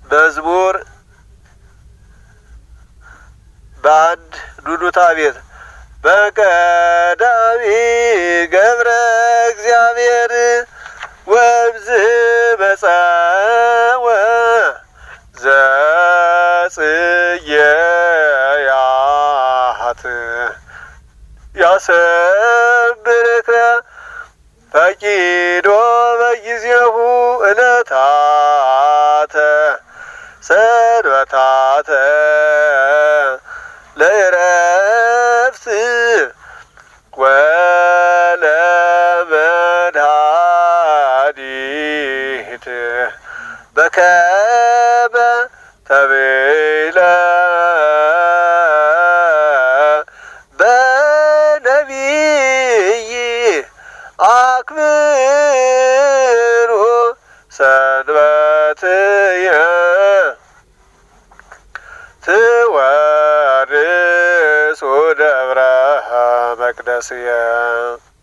መዝሙር በአንድ ኑኑታ ቤት በቀዳሚ ገብረ እግዚአብሔር ወምዝ መጸወ ዘጽየያት ያሰብርከ ፈቂዶ በጊዜሁ ዕለታተ ሰንበታተ ለዕረፍት ወለመድኃኒት በከመ ተቤለ በነቢይ አክብሩ ሰንበትየ ትወርሱ ደብረ መቅደስየ